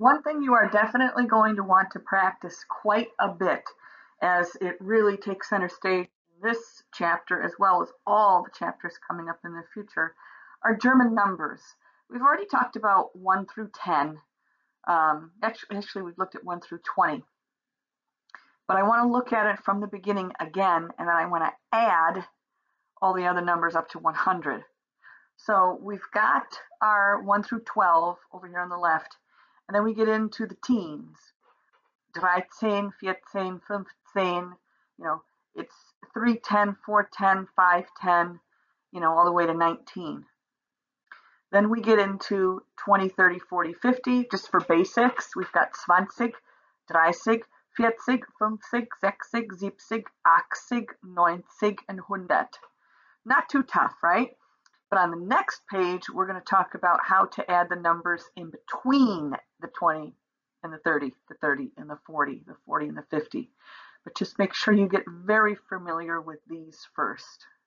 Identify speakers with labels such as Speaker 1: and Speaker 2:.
Speaker 1: One thing you are definitely going to want to practice quite a bit, as it really takes center stage in this chapter as well as all the chapters coming up in the future, are German numbers. We've already talked about 1 through 10. Actually, we've looked at 1 through 20. But I want to look at it from the beginning again, and then I want to add all the other numbers up to 100. So we've got our 1 through 12 over here on the left, and then we get into the teens. 13, 14, 15, it's 310, 410, 510, all the way to 19. Then we get into 20, 30, 40, 50, just for basics. We've got 20, 30, 40, 50, 60, 70, 80, 90, and 100. Not too tough, right? But on the next page, we're going to talk about how to add the numbers in between the 20 and the 30, the 30 and the 40 and the 50. But just make sure you get very familiar with these first.